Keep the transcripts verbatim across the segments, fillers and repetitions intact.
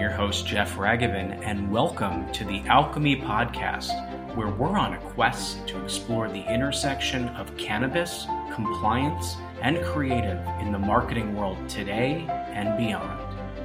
your host, Jeff Ragavin, and welcome to the Alchemy Podcast, where we're on a quest to explore the intersection of cannabis, compliance, and creative in the marketing world today and beyond.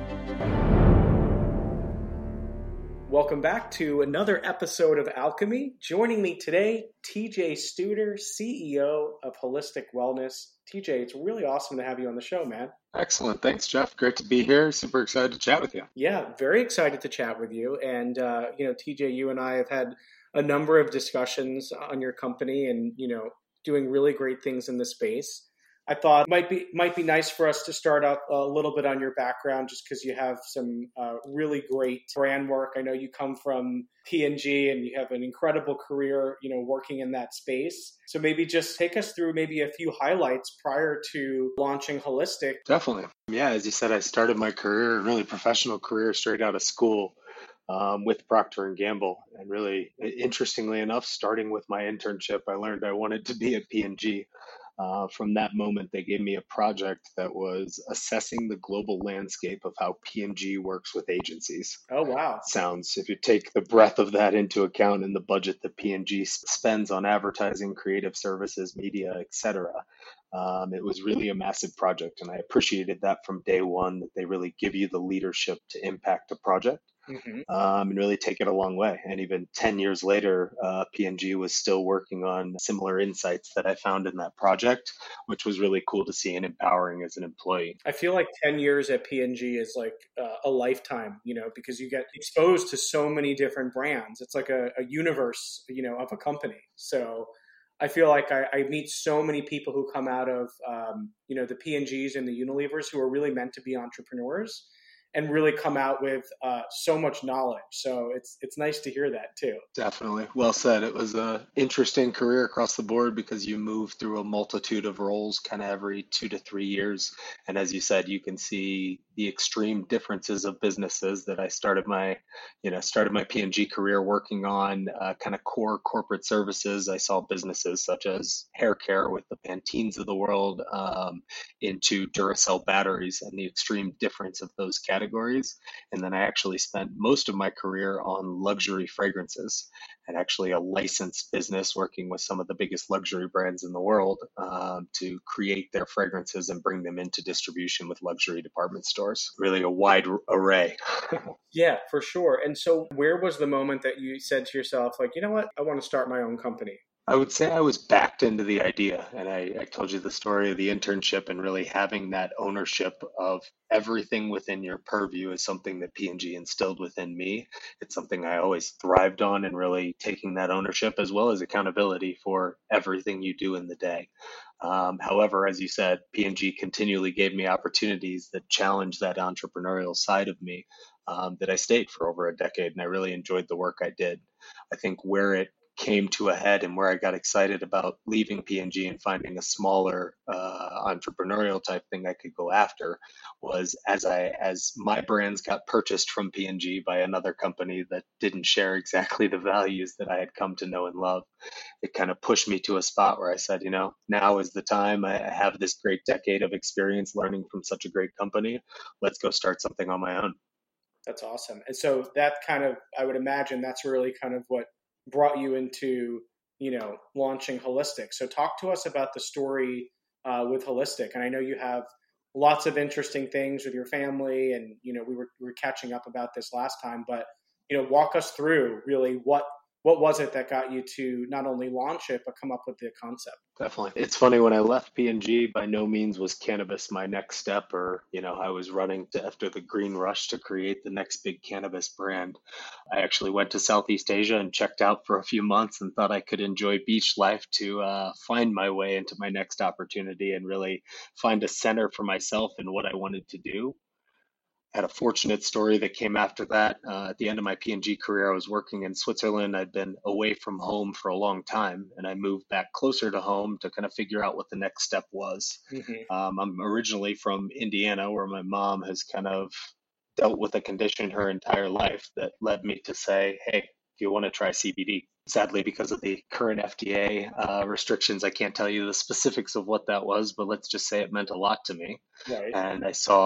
Welcome back to another episode of Alchemy. Joining me today, T J Studer, C E O of Holistic Wellness. T J, it's really awesome to have you on the show, man. Excellent. Thanks, Jeff. Great to be here. Super excited to chat with you. Yeah, very excited to chat with you. And, uh, you know, T J, you and I have had a number of discussions on your company and, you know, doing really great things in the space. I thought it might be might be nice for us to start out a little bit on your background, just because you have some uh, really great brand work. I know you come from P and G and you have an incredible career, you know, working in that space. So maybe just take us through maybe a few highlights prior to launching Holistic. Definitely. Yeah, as you said, I started my career, really professional career, straight out of school um, with Procter and Gamble. And really, interestingly enough, starting with my internship, I learned I wanted to be at P and G. Uh, from that moment, they gave me a project that was assessing the global landscape of how P and G works with agencies. Oh, wow. Sounds, if you take the breadth of that into account and the budget that P and G spends on advertising, creative services, media, et cetera, um, it was really a massive project. And I appreciated that from day one, that they really give you the leadership to impact a project. Mm-hmm. Um, and really take it a long way. And even ten years later, uh, P and G was still working on similar insights that I found in that project, which was really cool to see and empowering as an employee. I feel like ten years at P and G is like uh, a lifetime, you know, because you get exposed to so many different brands. It's like a, a universe, you know, of a company. So I feel like I, I meet so many people who come out of, um, you know, the P and Gs and the Unilevers who are really meant to be entrepreneurs and really come out with uh, so much knowledge. So it's it's nice to hear that too. Definitely. Well said. It was an interesting career across the board because you move through a multitude of roles kind of every two to three years. And as you said, you can see the extreme differences of businesses that I started my, you know, started my P and G career working on uh, kind of core corporate services. I saw businesses such as hair care with the Pantenes of the world um, into Duracell batteries and the extreme difference of those categories. Categories. And then I actually spent most of my career on luxury fragrances and actually a licensed business working with some of the biggest luxury brands in the world um, to create their fragrances and bring them into distribution with luxury department stores. Really a wide array. Yeah, for sure. And so where was the moment that you said to yourself, like, you know what, I want to start my own company? I would say I was backed into the idea, and I, I told you the story of the internship and really having that ownership of everything within your purview is something that P and G instilled within me. It's something I always thrived on, and really taking that ownership as well as accountability for everything you do in the day. Um, however, as you said, P and G continually gave me opportunities that challenged that entrepreneurial side of me um, that I stayed for over a decade, and I really enjoyed the work I did. I think where it came to a head and where I got excited about leaving P and G and finding a smaller uh, entrepreneurial type thing I could go after was as I as my brands got purchased from P and G by another company that didn't share exactly the values that I had come to know and love. It kind of pushed me to a spot where I said, you know, now is the time. I have this great decade of experience learning from such a great company. Let's go start something on my own. That's awesome. And so that kind of, I would imagine that's really kind of what brought you into, you know, launching Holistic. So talk to us about the story uh, with Holistic. And I know you have lots of interesting things with your family, and, you know, we were we were catching up about this last time, but, you know, walk us through really what what was it that got you to not only launch it, but come up with the concept? Definitely. It's funny, when I left P and G, by no means was cannabis my next step, or, you know, I was running to, after the green rush to create the next big cannabis brand. I actually went to Southeast Asia and checked out for a few months and thought I could enjoy beach life to uh, find my way into my next opportunity and really find a center for myself in what I wanted to do. Had a fortunate story that came after that. Uh, at the end of my P and G career, I was working in Switzerland. I'd been away from home for a long time, and I moved back closer to home to kind of figure out what the next step was. Mm-hmm. Um, I'm originally from Indiana, where my mom has kind of dealt with a condition her entire life that led me to say, hey, do you want to try C B D? Sadly, because of the current F D A uh, restrictions, I can't tell you the specifics of what that was, but let's just say it meant a lot to me. Right. And I saw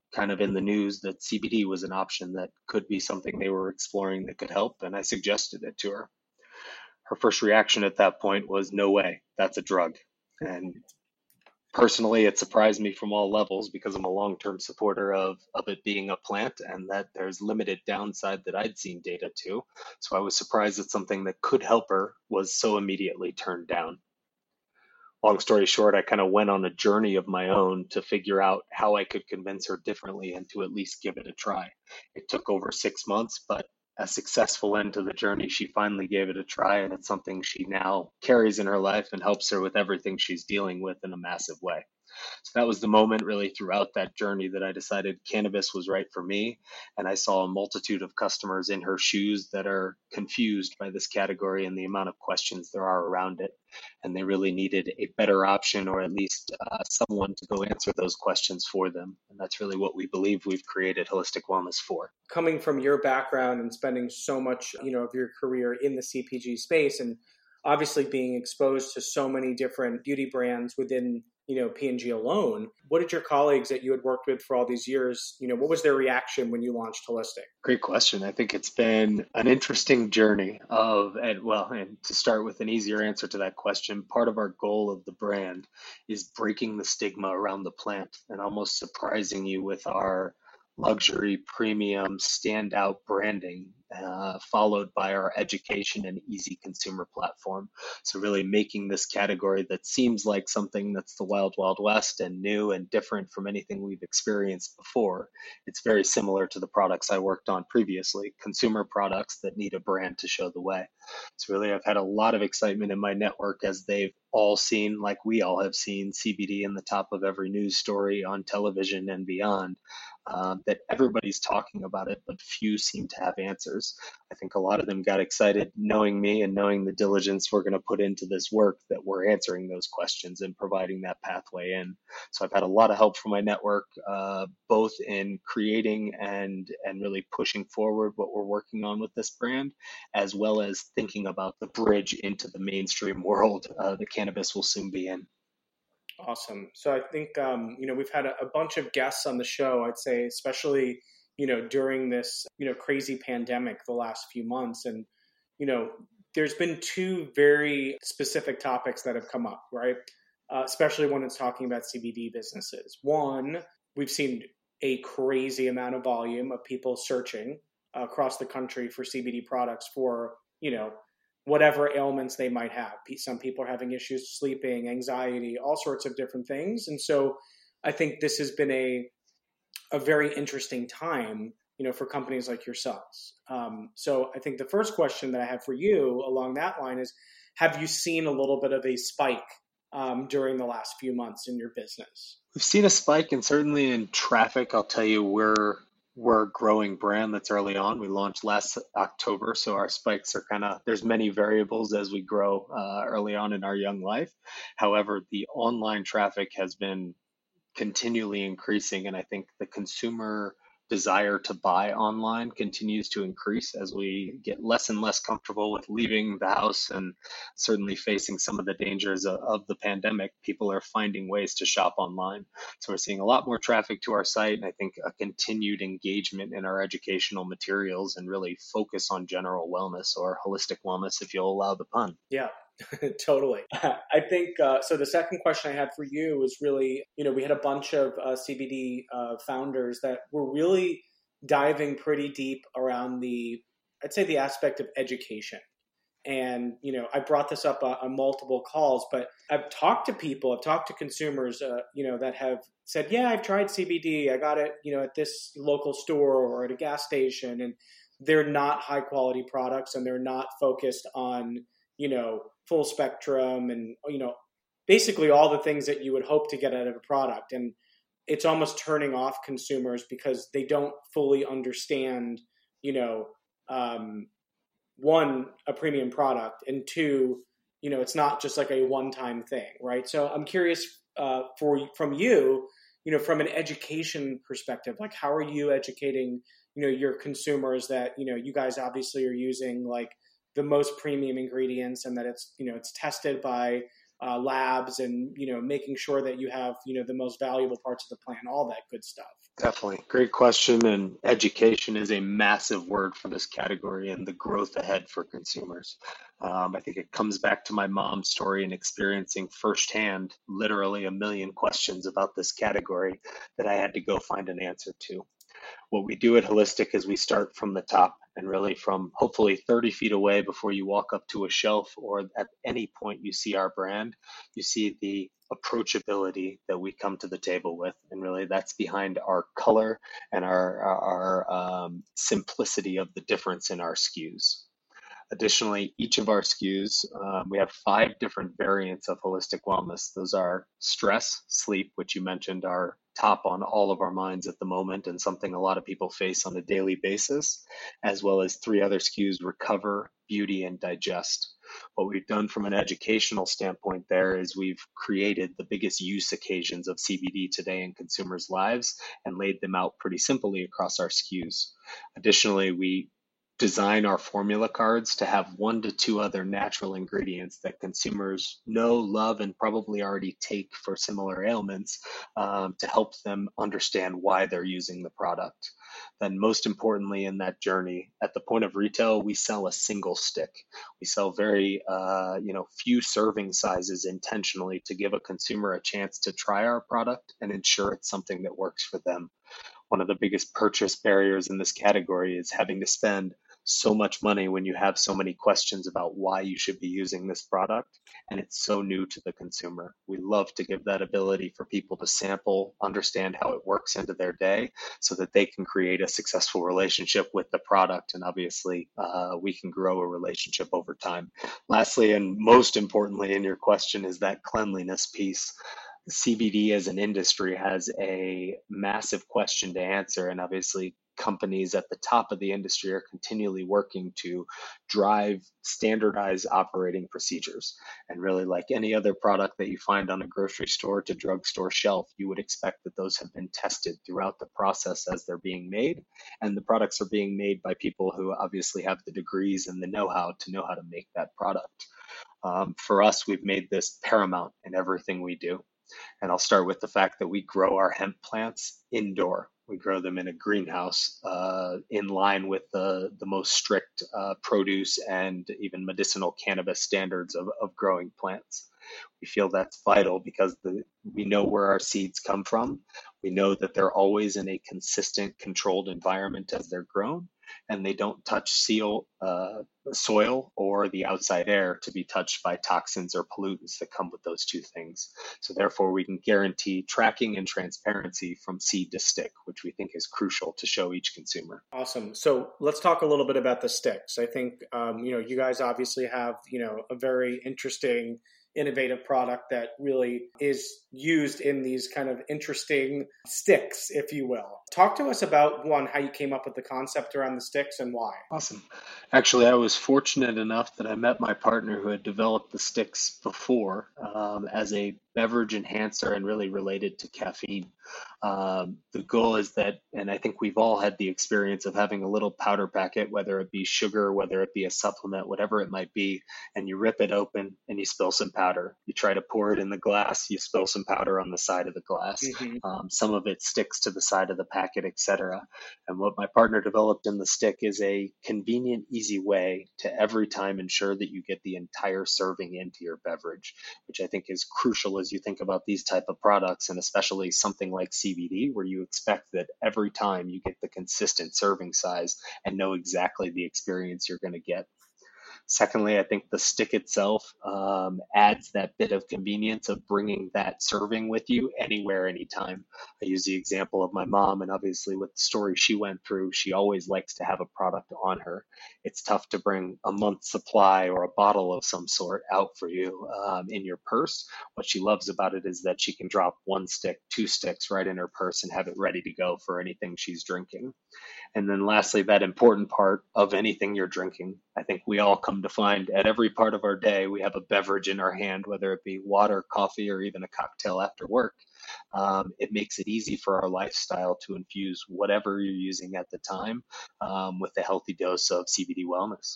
kind of in the news that C B D was an option that could be something they were exploring that could help, and I suggested it to her. Her first reaction at that point was, "No way, that's a drug." And personally, it surprised me from all levels because I'm a long-term supporter of, of it being a plant and that there's limited downside that I'd seen data to. So I was surprised that something that could help her was so immediately turned down. Long story short, I kind of went on a journey of my own to figure out how I could convince her differently and to at least give it a try. It took over six months, but a successful end to the journey. She finally gave it a try, and it's something she now carries in her life and helps her with everything she's dealing with in a massive way. So that was the moment really throughout that journey that I decided cannabis was right for me. And I saw a multitude of customers in her shoes that are confused by this category and the amount of questions there are around it. And they really needed a better option, or at least uh, someone to go answer those questions for them. And that's really what we believe we've created Holistic Wellness for. Coming from your background and spending so much, you know, of your career in the C P G space, and obviously being exposed to so many different beauty brands within, you know, P and G alone, what did your colleagues that you had worked with for all these years, you know, what was their reaction when you launched Holistic? Great question. I think it's been an interesting journey of, and well, and to start with an easier answer to that question, part of our goal of the brand is breaking the stigma around the plant and almost surprising you with our luxury, premium, standout branding, uh, followed by our education and easy consumer platform. So really making this category that seems like something that's the wild, wild west and new and different from anything we've experienced before. It's very similar to the products I worked on previously, consumer products that need a brand to show the way. So really, I've had a lot of excitement in my network as they've all seen, like we all have seen, C B D in the top of every news story on television and beyond. Um, that everybody's talking about it, but few seem to have answers. I think a lot of them got excited knowing me and knowing the diligence we're going to put into this work, that we're answering those questions and providing that pathway in. So I've had a lot of help from my network, uh, both in creating and, and really pushing forward what we're working on with this brand, as well as thinking about the bridge into the mainstream world uh, that cannabis will soon be in. Awesome. So I think, um, you know, we've had a, a bunch of guests on the show, I'd say, especially, you know, during this, you know, crazy pandemic the last few months. And, you know, there's been two very specific topics that have come up, right? Uh, especially when it's talking about C B D businesses. One, we've seen a crazy amount of volume of people searching uh, across the country for C B D products for, you know, whatever ailments they might have. Some people are having issues sleeping, anxiety, all sorts of different things. And so I think this has been a a very interesting time, you know, for companies like yourselves. Um, so I think the first question that I have for you along that line is, have you seen a little bit of a spike um, during the last few months in your business? We've seen a spike, and certainly in traffic. I'll tell you, we're we're a growing brand that's early on. We launched last October, so our spikes are kind of, there's many variables as we grow uh, early on in our young life. However, the online traffic has been continually increasing, and I think the consumer desire to buy online continues to increase as we get less and less comfortable with leaving the house, and certainly facing some of the dangers of, of the pandemic. People are finding ways to shop online. So we're seeing a lot more traffic to our site, and I think a continued engagement in our educational materials and really focus on general wellness, or holistic wellness, if you'll allow the pun. Yeah. Totally. I think, uh, so the second question I had for you was really, you know, we had a bunch of uh, C B D uh, founders that were really diving pretty deep around the, I'd say the aspect of education. And, you know, I brought this up uh, on multiple calls, but I've talked to people, I've talked to consumers, uh, you know, that have said, yeah, I've tried C B D. I got it, you know, at this local store or at a gas station, and they're not high quality products, and they're not focused on, you know, full spectrum and, you know, basically all the things that you would hope to get out of a product. And it's almost turning off consumers because they don't fully understand, you know, um, one, a premium product, and two, you know, it's not just like a one-time thing, right? So I'm curious uh, for from you, you know, from an education perspective, like how are you educating, you know, your consumers that, you know, you guys obviously are using like the most premium ingredients, and that it's, you know, it's tested by uh, labs, and, you know, making sure that you have, you know, the most valuable parts of the plant, all that good stuff. Definitely. Great question. And education is a massive word for this category and the growth ahead for consumers. Um, I think it comes back to my mom's story and experiencing firsthand literally a million questions about this category that I had to go find an answer to. What we do at Holistic is we start from the top and really from hopefully thirty feet away before you walk up to a shelf or at any point you see our brand, you see the approachability that we come to the table with. And really that's behind our color and our, our, um, simplicity of the difference in our S K Us. Additionally, each of our S K Us, um, we have five different variants of holistic wellness. Those are stress, sleep, which you mentioned are top on all of our minds at the moment and something a lot of people face on a daily basis, as well as three other S K Us, recover, beauty, and digest. What we've done from an educational standpoint there is we've created the biggest use occasions of C B D today in consumers' lives and laid them out pretty simply across our S K Us. Additionally, we design our formula cards to have one to two other natural ingredients that consumers know, love, and probably already take for similar ailments um, to help them understand why they're using the product. Then most importantly in that journey, at the point of retail, we sell a single stick. We sell very, uh, you know, few serving sizes intentionally to give a consumer a chance to try our product and ensure it's something that works for them. One of the biggest purchase barriers in this category is having to spend so much money when you have so many questions about why you should be using this product, and it's so new to the consumer. We love to give that ability for people to sample, understand how it works into their day so that they can create a successful relationship with the product, and obviously uh, we can grow a relationship over time. Lastly, and most importantly in your question, is that cleanliness piece. C B D as an industry has a massive question to answer, and obviously companies at the top of the industry are continually working to drive standardized operating procedures. And really, like any other product that you find on a grocery store to drugstore shelf, you would expect that those have been tested throughout the process as they're being made. And the products are being made by people who obviously have the degrees and the know-how to know how to make that product. Um, for us, we've made this paramount in everything we do. And I'll start with the fact that we grow our hemp plants indoor. We grow them in a greenhouse uh, in line with the, the most strict uh, produce and even medicinal cannabis standards of, of growing plants. We feel that's vital because the, we know where our seeds come from. We know that they're always in a consistent, controlled environment as they're grown, and they don't touch seal, uh, soil or the outside air to be touched by toxins or pollutants that come with those two things. So therefore, we can guarantee tracking and transparency from seed to stick, which we think is crucial to show each consumer. Awesome. So let's talk a little bit about the sticks. I think, um, you know, you guys obviously have, you know, a very interesting, innovative product that really is used in these kind of interesting sticks, if you will. Talk to us about, one, how you came up with the concept around the sticks and why. Awesome. Actually, I was fortunate enough that I met my partner who had developed the sticks before um, as a beverage enhancer and really related to caffeine. Um, the goal is that, and I think we've all had the experience of having a little powder packet, whether it be sugar, whether it be a supplement, whatever it might be, and you rip it open and you spill some powder. You try to pour it in the glass, you spill some powder on the side of the glass. Mm-hmm. Um, some of it sticks to the side of the packet, et cetera. And what my partner developed in the stick is a convenient, easy way to every time ensure that you get the entire serving into your beverage, which I think is crucial as you think about these type of products, and especially something like C B D, where you expect that every time you get the consistent serving size and know exactly the experience you're going to get. Secondly, I think the stick itself um, adds that bit of convenience of bringing that serving with you anywhere, anytime. I use the example of my mom, and obviously with the story she went through, she always likes to have a product on her. It's tough to bring a month's supply or a bottle of some sort out for you um, in your purse. What she loves about it is that she can drop one stick, two sticks right in her purse and have it ready to go for anything she's drinking. And then lastly, that important part of anything you're drinking. I think we all come to find at every part of our day, we have a beverage in our hand, whether it be water, coffee, or even a cocktail after work. Um, it makes it easy for our lifestyle to infuse whatever you're using at the time um, with a healthy dose of C B D wellness.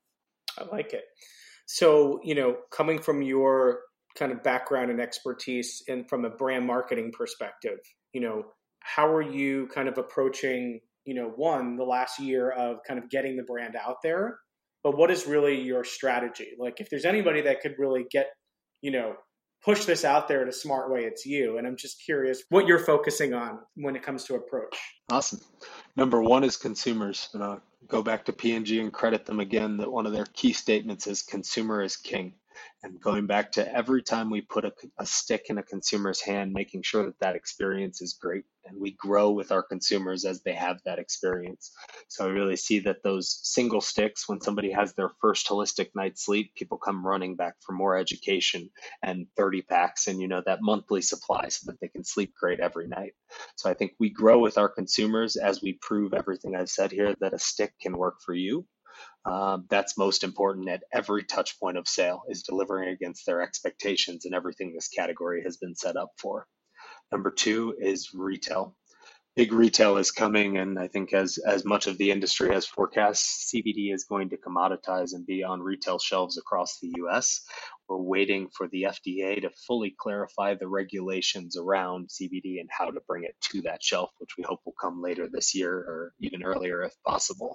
I like it. So, you know, coming from your kind of background and expertise and from a brand marketing perspective, you know, how are you kind of approaching, you know, one, the last year of kind of getting the brand out there, but what is really your strategy? Like if there's anybody that could really get, you know, push this out there in a smart way, it's you. And I'm just curious what you're focusing on when it comes to approach. Awesome. Number one is consumers. And I'll go back to P and G and credit them again that one of their key statements is consumer is king. And going back to every time we put a, a stick in a consumer's hand, making sure that that experience is great. And we grow with our consumers as they have that experience. So I really see that those single sticks, when somebody has their first holistic night's sleep, people come running back for more education and thirty packs and, you know, that monthly supply so that they can sleep great every night. So I think we grow with our consumers as we prove everything I've said here, that a stick can work for you. Um, that's most important at every touch point of sale, is delivering against their expectations and everything this category has been set up for. Number two is retail. Big retail is coming, and I think as as much of the industry has forecast, C B D is going to commoditize and be on retail shelves across the U S. We're waiting for the F D A to fully clarify the regulations around C B D and how to bring it to that shelf, which we hope will come later this year or even earlier if possible.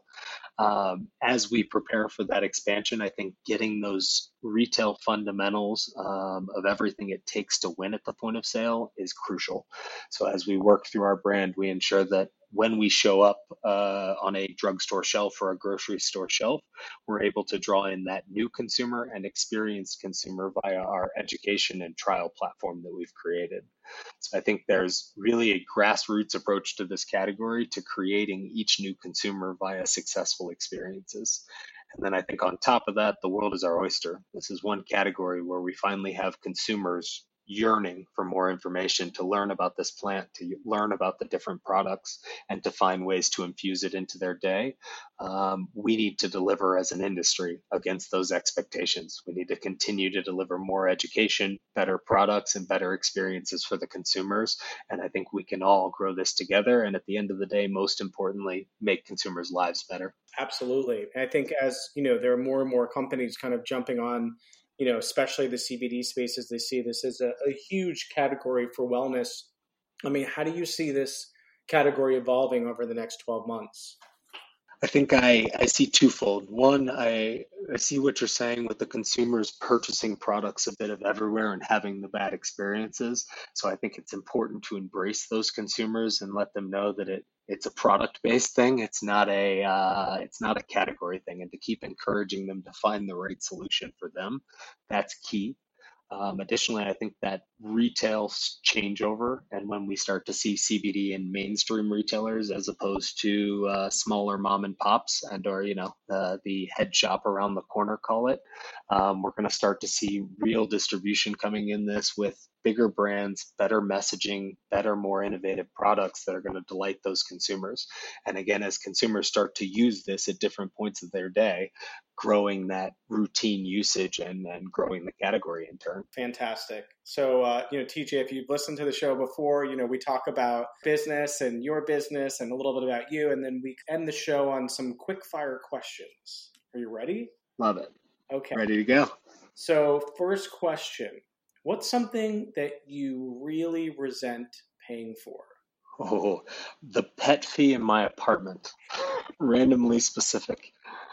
Um, as we prepare for that expansion, I think getting those retail fundamentals um, of everything it takes to win at the point of sale is crucial. So as we work through our brand, we ensure that when we show up uh, on a drugstore shelf or a grocery store shelf, we're able to draw in that new consumer and experienced consumer via our education and trial platform that we've created. So I think there's really a grassroots approach to this category to creating each new consumer via successful experiences. And then I think on top of that, the world is our oyster. This is one category where we finally have consumers yearning for more information, to learn about this plant, to learn about the different products, and to find ways to infuse it into their day. Um, we need to deliver as an industry against those expectations. We need to continue to deliver more education, better products, and better experiences for the consumers. And I think we can all grow this together. And at the end of the day, most importantly, make consumers' lives better. Absolutely. And I think as, you know, there are more and more companies kind of jumping on, you know, especially the C B D spaces, they see this as a, a huge category for wellness. I mean, how do you see this category evolving over the next twelve months? I think I, I see twofold. One, I, I see what you're saying with the consumers purchasing products a bit of everywhere and having the bad experiences. So I think it's important to embrace those consumers and let them know that it it's a product-based thing. It's not a uh, it's not a category thing, and to keep encouraging them to find the right solution for them. That's key. Um, additionally, I think that retail changeover, and when we start to see C B D in mainstream retailers as opposed to uh, smaller mom and pops and or you know uh, the head shop around the corner, call it, um, we're going to start to see real distribution coming in this with bigger brands, better messaging, better, more innovative products that are going to delight those consumers. And again, as consumers start to use this at different points of their day, growing that routine usage and, and growing the category in turn. Fantastic. So, uh, you know, T J, if you've listened to the show before, you know, we talk about business and your business and a little bit about you, and then we end the show on some quick fire questions. Are you ready? Love it. Okay. Ready to go. So first question, what's something that you really resent paying for? Oh, the pet fee in my apartment. Randomly specific.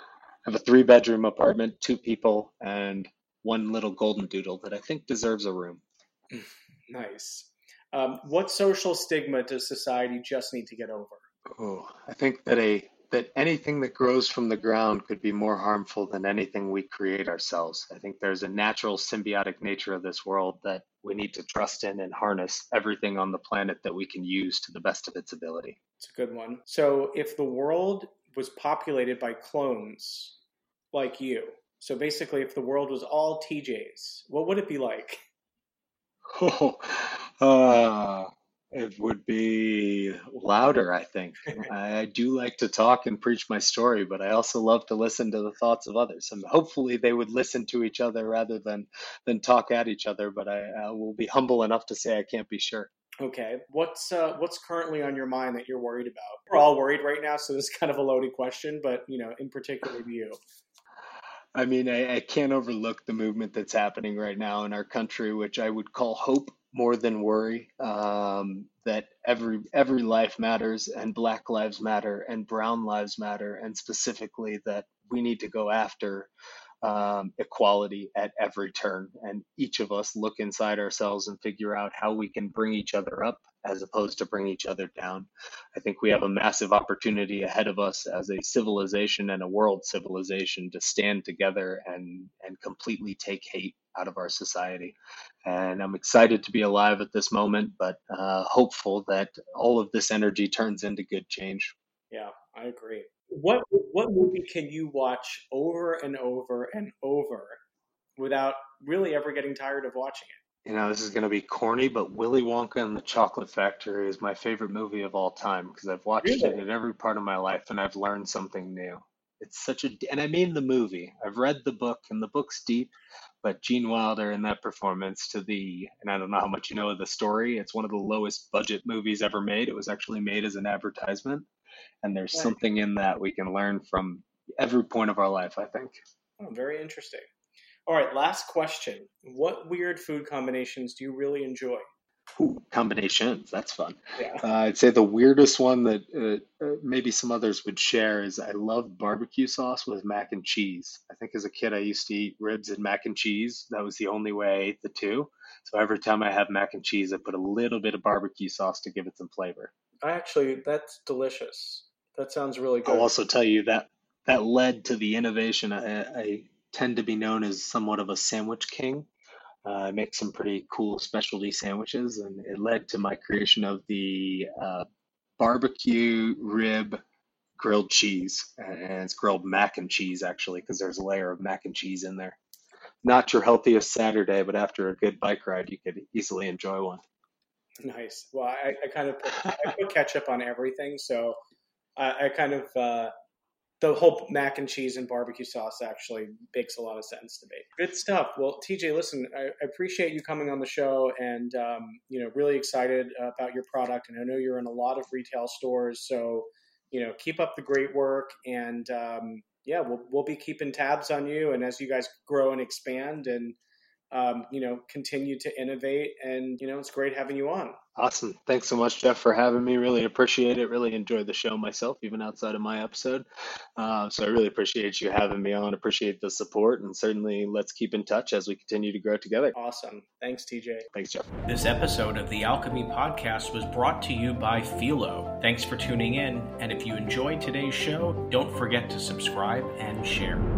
I have a three bedroom apartment, two people, and one little golden doodle that I think deserves a room. Nice. Um, what social stigma does society just need to get over? Oh, I think that a that anything that grows from the ground could be more harmful than anything we create ourselves. I think there's a natural symbiotic nature of this world that we need to trust in and harness everything on the planet that we can use to the best of its ability. It's a good one. So if the world was populated by clones like you, so basically if the world was all T Js, what would it be like? Oh, uh, it would be louder, I think. I do like to talk and preach my story, but I also love to listen to the thoughts of others. And hopefully they would listen to each other rather than than talk at each other. But I, I will be humble enough to say I can't be sure. Okay. What's uh, what's currently on your mind that you're worried about? We're all worried right now, so this is kind of a loaded question, but you know, in particular to you. I mean, I, I can't overlook the movement that's happening right now in our country, which I would call hope, more than worry, um, that every every life matters, and Black lives matter, and brown lives matter, and specifically that we need to go after um, equality at every turn. And each of us look inside ourselves and figure out how we can bring each other up as opposed to bring each other down. I think we have a massive opportunity ahead of us as a civilization and a world civilization to stand together and, and completely take hate out of our society. And I'm excited to be alive at this moment, but uh, hopeful that all of this energy turns into good change. Yeah, I agree. What what movie can you watch over and over and over without really ever getting tired of watching it? You know, this is going to be corny, but Willy Wonka and the Chocolate Factory is my favorite movie of all time because I've watched it Really? in every part of my life and I've learned something new. It's such a, and I mean the movie. I've read the book and the book's deep, but Gene Wilder in that performance to the, and I don't know how much you know of the story, it's one of the lowest budget movies ever made. It was actually made as an advertisement, and there's Right. something in that we can learn from every point of our life, I think. Oh, very interesting. All right, last question. What weird food combinations do you really enjoy? Ooh, combinations. That's fun. Yeah. Uh, I'd say the weirdest one that uh, uh, maybe some others would share is I love barbecue sauce with mac and cheese. I think as a kid, I used to eat ribs and mac and cheese. That was the only way I ate the two. So every time I have mac and cheese, I put a little bit of barbecue sauce to give it some flavor. I actually, that's delicious. That sounds really I'll good. also tell you that that led to the innovation. I, I tend to be known as somewhat of a sandwich king. Uh, I make some pretty cool specialty sandwiches, and it led to my creation of the uh, barbecue rib grilled cheese. And it's grilled mac and cheese, actually, because there's a layer of mac and cheese in there. Not your healthiest Saturday, but after a good bike ride, you could easily enjoy one. Nice. Well, I, I kind of put, I put ketchup on everything, so I, I kind of uh, the whole mac and cheese and barbecue sauce actually makes a lot of sense to me. Good stuff. Well, T J, listen, I, I appreciate you coming on the show, and um, you know, really excited about your product. And I know you're in a lot of retail stores, so you know, keep up the great work. And um, yeah, we'll we'll be keeping tabs on you, and as you guys grow and expand, and um, you know, continue to innovate. And you know, it's great having you on. Awesome. Thanks so much, Jeff, for having me. Really appreciate it. Really enjoyed the show myself, even outside of my episode. Uh, so I really appreciate you having me on. Appreciate the support, and certainly let's keep in touch as we continue to grow together. Awesome. Thanks, T J. Thanks, Jeff. This episode of the Alchemy Podcast was brought to you by Philo. Thanks for tuning in, and if you enjoyed today's show, don't forget to subscribe and share.